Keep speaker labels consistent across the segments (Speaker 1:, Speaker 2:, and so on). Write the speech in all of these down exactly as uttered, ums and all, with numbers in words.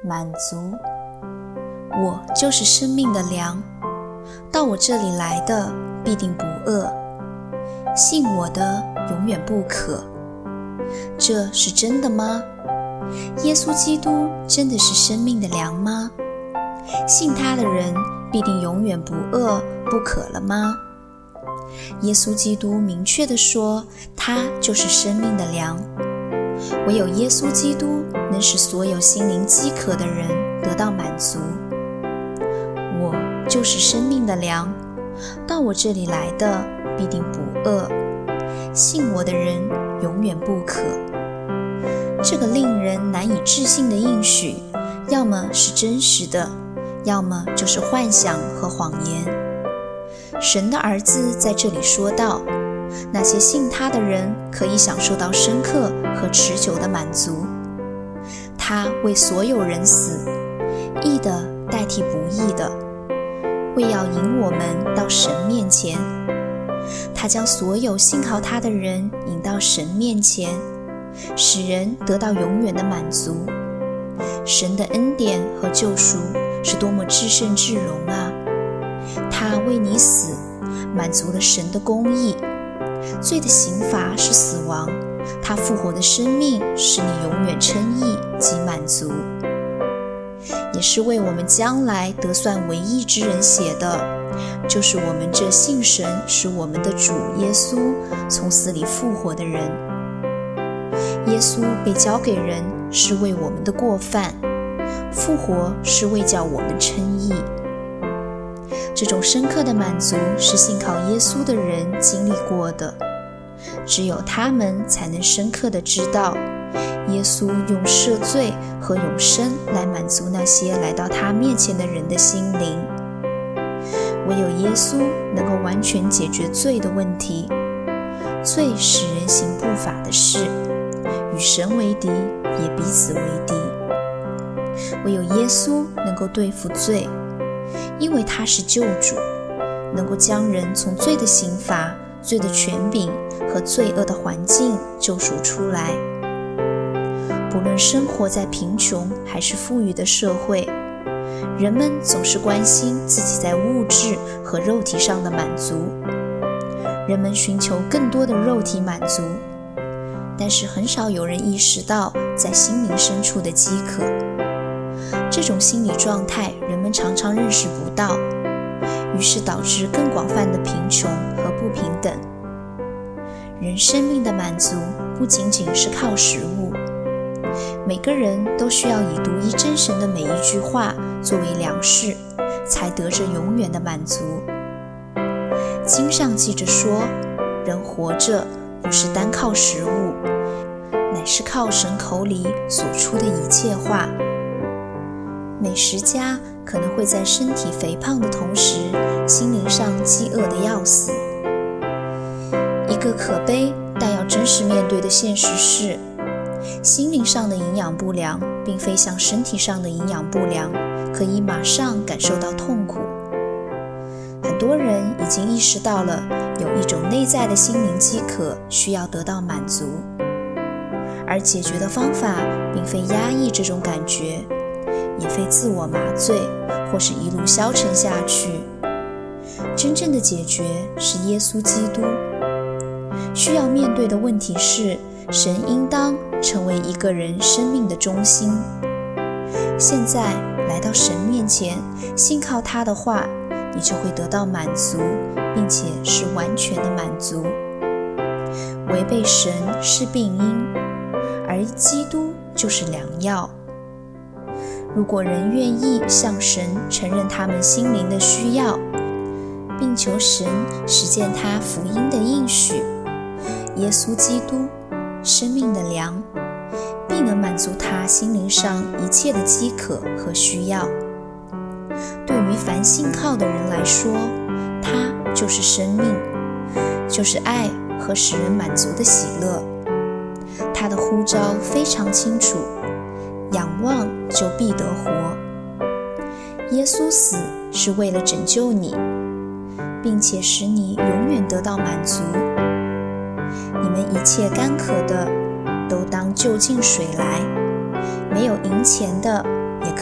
Speaker 1: 满足。我就是生命的粮，到我这里来的必定不饿，信我的永远不渴。这是真的吗？耶稣基督真的是生命的粮吗？信他的人必定永远不饿不渴了吗？耶稣基督明确地说，他就是生命的粮。唯有耶稣基督能使所有心灵饥渴的人得到满足。我就是生命的粮，到我这里来的必定不饿，信我的人永远不渴。这个令人难以置信的应许，要么是真实的，要么就是幻想和谎言。神的儿子在这里说道，那些信他的人可以享受到深刻和持久的满足。他为所有人死，义的代替不义的，为要引我们到神面前。他将所有信靠他的人引到神面前，使人得到永远的满足。神的恩典和救赎是多么至圣至荣啊！他为你死，满足了神的公义。罪的刑罚是死亡，他复活的生命使你永远称义及满足，也是为我们将来得算为义之人写的，就是我们这信神是我们的主耶稣从死里复活的人。耶稣被交给人是为我们的过犯，复活是为叫我们称义。这种深刻的满足是信靠耶稣的人经历过的，只有他们才能深刻地知道，耶稣用赦罪和永生来满足那些来到他面前的人的心灵。唯有耶稣能够完全解决罪的问题。罪使人行不法的事，与神为敌，也彼此为敌。唯有耶稣能够对付罪，因为他是救主，能够将人从罪的刑罚、罪的权柄和罪恶的环境救赎出来。不论生活在贫穷还是富裕的社会，人们总是关心自己在物质和肉体上的满足，人们寻求更多的肉体满足，但是很少有人意识到在心灵深处的饥渴。这种心理状态人们常常认识不到，于是导致更广泛的贫穷和不平等。人生命的满足不仅仅是靠食物，每个人都需要以独一真神的每一句话作为粮食，才得着永远的满足。经上记着说，人活着不是单靠食物，乃是靠神口里所出的一切话。美食家可能会在身体肥胖的同时，心灵上饥饿的要死。一个可悲但要真实面对的现实是，心灵上的营养不良并非像身体上的营养不良可以马上感受到痛苦。很多人已经意识到了有一种内在的心灵饥渴需要得到满足，而解决的方法并非压抑这种感觉，也非自我麻醉或是一路消沉下去。真正的解决是耶稣基督。需要面对的问题是，神应当成为一个人生命的中心。现在来到神面前，信靠他的话，你就会得到满足，并且是完全的满足。违背神是病因，而基督就是良药。如果人愿意向神承认他们心灵的需要，并求神实践他福音的应许，耶稣基督生命的粮必能满足他心灵上一切的饥渴和需要。对于凡信靠的人来说，他就是生命，就是爱和使人满足的喜乐。他的呼召非常清楚，仰望就必得活。耶稣死是为了拯救你，并且使你永远得到满足。你们一切干渴的，都当就近水来，没有银钱的，也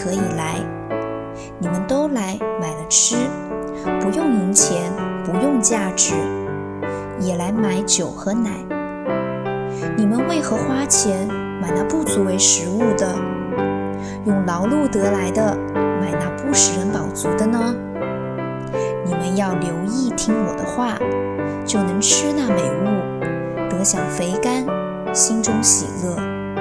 Speaker 1: 可以来。你们都来买了吃，不用银钱，不用价值，也来买酒和奶。你们为何花钱买那不足为食物的，用劳碌得来的买那不使人饱足的呢？你们要留意听我的话，就能吃那美物，得享肥甘，心中喜乐。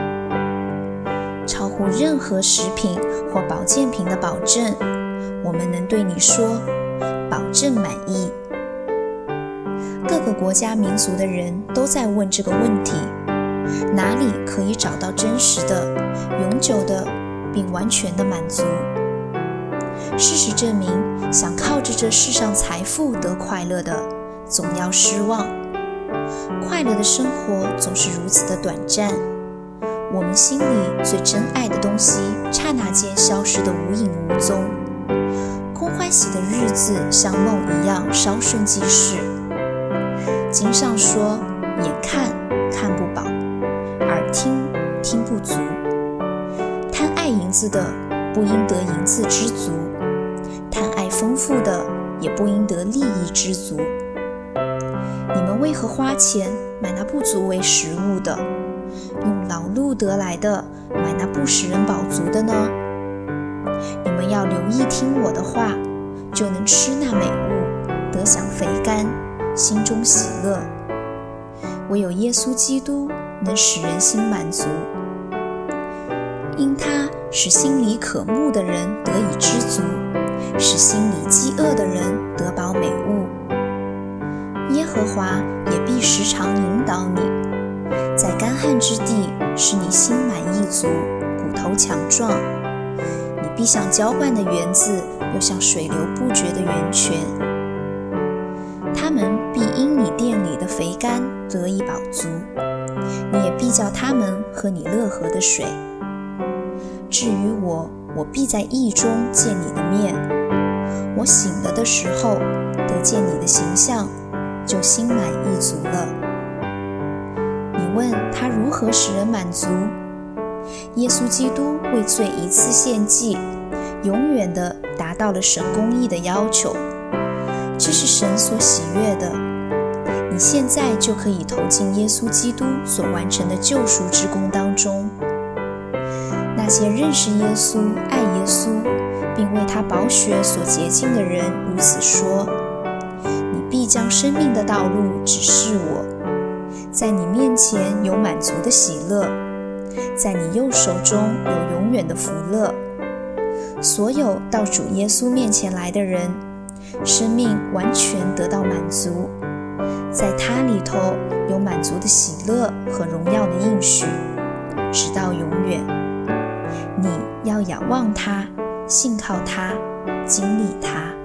Speaker 1: 超乎任何食品或保健品的保证，我们能对你说，保证满意。各个国家民族的人都在问这个问题，哪里可以找到真实的、永久的并完全的满足？事实证明，想靠着这世上财富得快乐的，总要失望。快乐的生活总是如此的短暂，我们心里最珍爱的东西，刹那间消失得无影无踪。空欢喜的日子像梦一样稍瞬即逝。经上说，眼看看不饱，耳听听不足。贪爱银子的，不应得银子知足；贪爱丰富的，也不应得利益知足。你们为何花钱买那不足为食物的，用劳碌得来的买那不使人饱足的呢？你们要留意听我的话，就能吃那美物，得享肥甘，心中喜乐。唯有耶稣基督能使人心满足，因他使心里渴慕的人得以知足，使心里饥饿的人得饱美物。耶和华也必时常引导你，在干旱之地使你心满意足，骨头强壮。你必像浇灌的园子，又像水流不绝的源泉。他们必因你店里的肥甘得以饱足，你也必叫他们喝你乐河的水。至于我，我必在义中见你的面。我醒了的时候，得见你的形象，就心满意足了。你问他如何使人满足？耶稣基督为罪一次献祭，永远地达到了神公义的要求，这是神所喜悦的。你现在就可以投进耶稣基督所完成的救赎之功当中。那些认识耶稣、爱耶稣，并为他宝血所洁净的人如此说：你必将生命的道路指示我，在你面前有满足的喜乐，在你右手中有永远的福乐。所有到主耶稣面前来的人，生命完全得到满足，在他里头有满足的喜乐和荣耀的应许，直到永远。你要仰望他，信靠他，经历他。